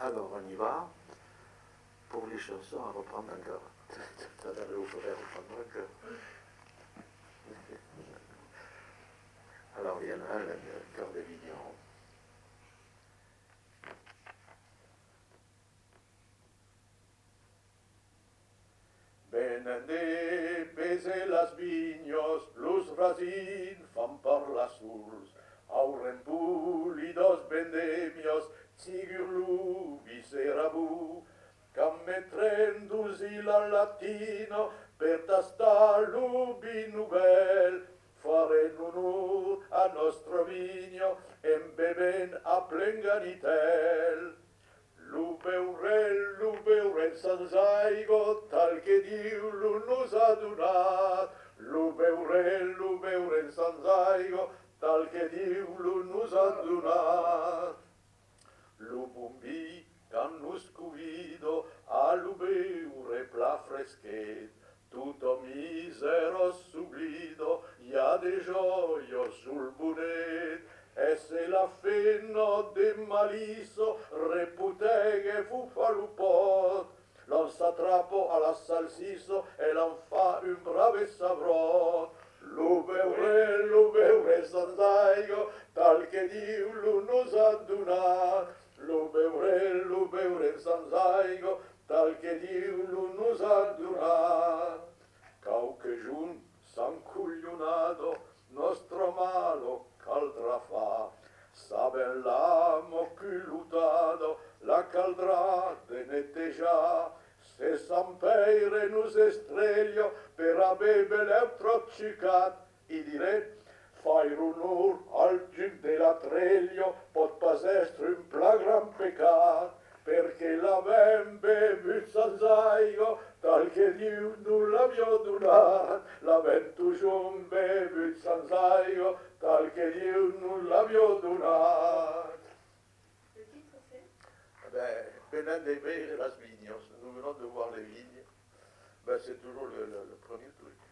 Alors on y va. Pour les chansons, à reprendre encore. Ça vous ferait reprendre encore. Alors il y en a le cœur des vignerons. Benende pese las viños, los racín fan par las urs, auren pulidos vendemios, sigurlu viserabu, cam metrendus ila latino, per tastalu binuvel, faren unur a nostro vigno, em beben a plenganitel. Lubeurel sans aigo, tal que Diu nos ha donat. Lubeurel sans aigo, tal que Diu nos ha donat. Lubumbi, can nos cuvido, a lubeure pla freschet, tutto misero sublido, ja de gioio sul bunet, e se la fenno de maliso reputeghe fu falupot, l'on s'attrapo alla salsiso e l'on fa un brave savrot. Lubeure sans aigo, tal que Diu nos ha donat. Lubeure sans aigo, tal que Diu nos ha donat. Cauque jun s'encuglionado, nostro malo caldrà fa. Saben l'amo culutado, la caldrà de nettejar. Se Sampeire nos estreglio, per abebe l'eutrocicat, i diré, fai runur al giug de la treglio, pot pas estre un pla gran pecat, perché l'avem bevut sans aigo, tal que Diu nous l'avió donat, l'avem toujours bevut sans aigo, tal que Diu nous l'avió donat. Le titre c'est Benende las vignos, nous venons de voir les vignes, c'est toujours le premier truc.